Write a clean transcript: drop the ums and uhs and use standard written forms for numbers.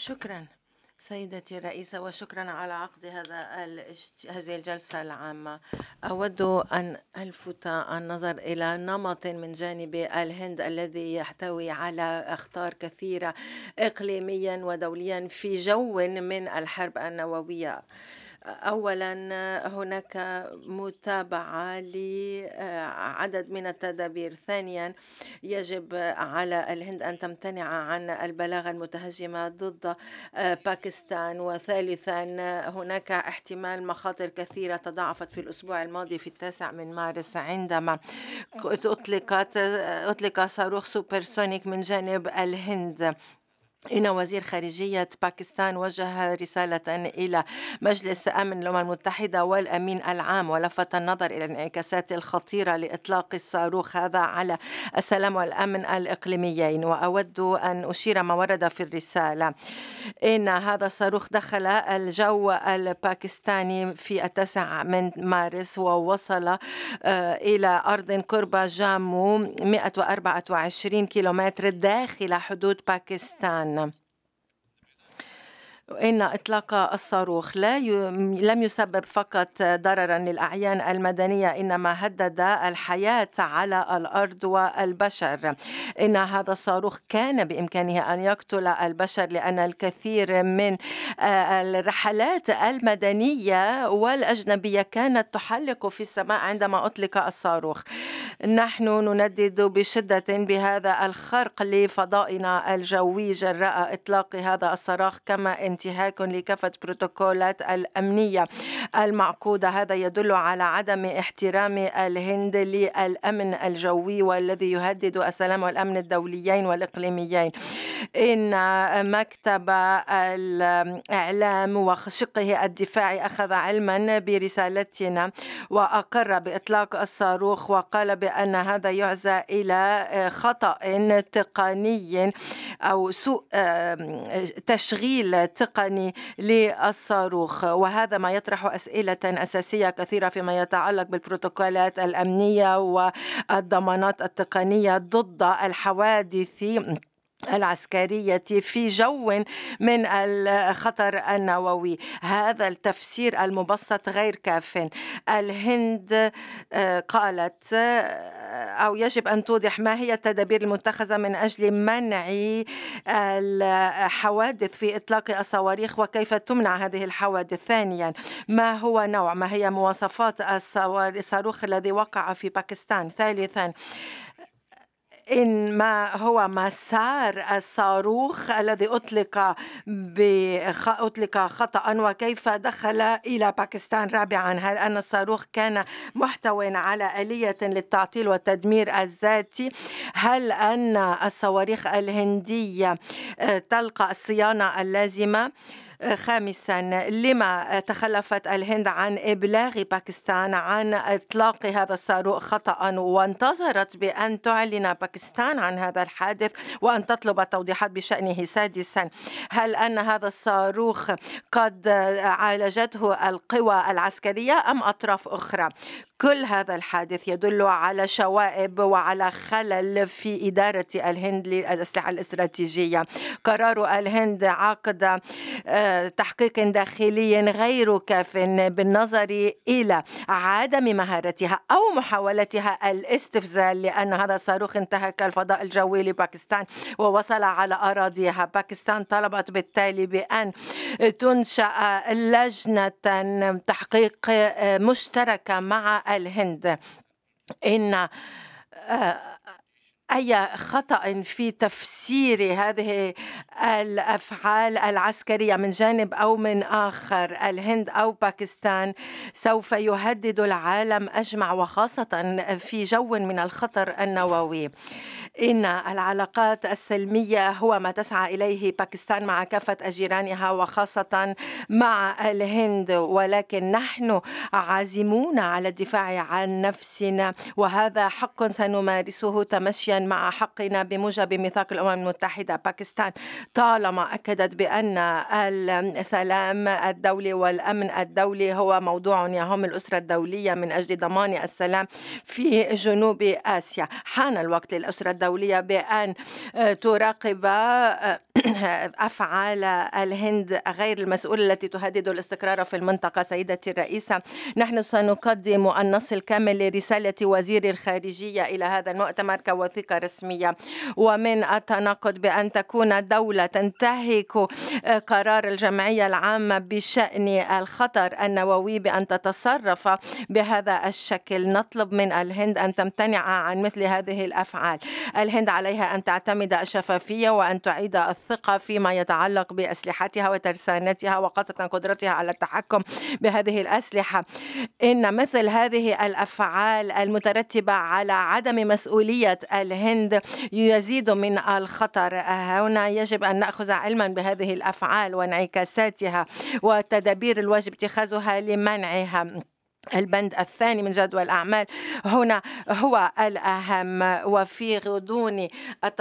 شكرا سيدتي الرئيسة، وشكرا على عقد هذه الجلسة العامة. أود أن ألفت النظر إلى نمط من جانب الهند الذي يحتوي على أخطار كثيرة إقليميا ودوليا في جو من الحرب النووية. أولا، هناك متابعة لعدد من التدابير. ثانيا، يجب على الهند أن تمتنع عن البلاغة المتهجمة ضد باكستان. وثالثا، هناك احتمال مخاطر كثيرة تضاعفت في الأسبوع الماضي في 9 من مارس، عندما أطلق صاروخ سوبرسونيك من جانب الهند. إن وزير خارجية باكستان وجه رسالة إلى مجلس أمن الأمم المتحدة والأمين العام، ولفت النظر إلى الانعكاسات الخطيرة لإطلاق الصاروخ هذا على السلام والأمن الإقليميين. وأود أن أشير ما ورد في الرسالة، إن هذا الصاروخ دخل الجو الباكستاني في 9 من مارس، ووصل إلى أرض قرب جامو 124 كيلومتر داخل حدود باكستان. إن إطلاق الصاروخ لم يسبب فقط ضررا للأعيان المدنية، إنما هدد الحياة على الأرض والبشر. إن هذا الصاروخ كان بإمكانه أن يقتل البشر، لأن الكثير من الرحلات المدنية والأجنبية كانت تحلق في السماء عندما أطلق الصاروخ. نحن نندد بشدة بهذا الخرق لفضائنا الجوي جراء إطلاق هذا الصاروخ، كما انتهاك لكافة بروتوكولات الأمنية المعقودة. هذا يدل على عدم احترام الهند للأمن الجوي، والذي يهدد السلام والأمن الدوليين والإقليميين. إن مكتب الإعلام وشقه الدفاعي أخذ علما برسالتنا وأقر بإطلاق الصاروخ، وقال بأن هذا يعزى إلى خطأ تقني أو سوء تشغيل تقني للصاروخ. وهذا ما يطرح أسئلة أساسية كثيرة فيما يتعلق بالبروتوكولات الأمنية والضمانات التقنية ضد الحوادث العسكرية في جو من الخطر النووي. هذا التفسير المبسط غير كاف. الهند قالت أو يجب أن توضح ما هي التدابير المتخذة من أجل منع الحوادث في إطلاق الصواريخ، وكيف تمنع هذه الحوادث. ثانيا، ما هي مواصفات الصاروخ الذي وقع في باكستان. ثالثا، ما هو مسار الصاروخ الذي أطلق خطأ، وكيف دخل إلى باكستان. رابعا، هل أن الصاروخ كان محتوى على آلية للتعطيل والتدمير الذاتي؟ هل أن الصواريخ الهندية تلقى الصيانة اللازمة؟ خامسا، لما تخلفت الهند عن إبلاغ باكستان عن إطلاق هذا الصاروخ خطأ، وانتظرت بأن تعلن باكستان عن هذا الحادث وأن تطلب توضيحات بشأنه؟ سادسا، هل أن هذا الصاروخ قد عالجته القوى العسكرية أم أطراف أخرى؟ كل هذا الحادث يدل على شوائب وعلى خلل في إدارة الهند للأسلحة الاستراتيجية. قرار الهند عقد تحقيق داخلي غير كاف بالنظر إلى عدم مهارتها أو محاولتها الاستفزاز، لأن هذا الصاروخ انتهك الفضاء الجوي لباكستان ووصل على أراضيها. باكستان طلبت بالتالي بأن تنشأ لجنة تحقيق مشتركة مع الهند. إن أي خطأ في تفسير هذه الأفعال العسكرية من جانب أو من آخر، الهند أو باكستان، سوف يهدد العالم أجمع، وخاصة في جو من الخطر النووي. إن العلاقات السلمية هو ما تسعى إليه باكستان مع كافة جيرانها وخاصة مع الهند، ولكن نحن عازمون على الدفاع عن نفسنا، وهذا حق سنمارسه تمشيا مع حقنا بموجب ميثاق الأمم المتحدة. باكستان طالما أكدت بأن السلام الدولي والأمن الدولي هو موضوع يهم الأسرة الدولية من أجل ضمان السلام في جنوب آسيا. حان الوقت للأسرة الدولية بأن تراقب أفعال الهند غير المسؤولة التي تهدد الاستقرار في المنطقة. سيدتي الرئيسة، نحن سنقدم النص الكامل لرسالة وزير الخارجية إلى هذا المؤتمر كوثيقة رسمية، ومن التناقض بأن تكون دولة تنتهك قرار الجمعية العامة بشأن الخطر النووي بأن تتصرف بهذا الشكل. نطلب من الهند أن تمتنع عن مثل هذه الأفعال. الهند عليها أن تعتمد الشفافية وأن تعيد الثقة فيما يتعلق بأسلحتها وترسانتها وخاصة قدرتها على التحكم بهذه الأسلحة. إن مثل هذه الأفعال المترتبة على عدم مسؤولية الهند يزيد من الخطر. هنا يجب أن نأخذ علما بهذه الأفعال وانعكاساتها والتدابير الواجب اتخاذها لمنعها. البند الثاني من جدول الأعمال هنا هو الأهم، وفي غضون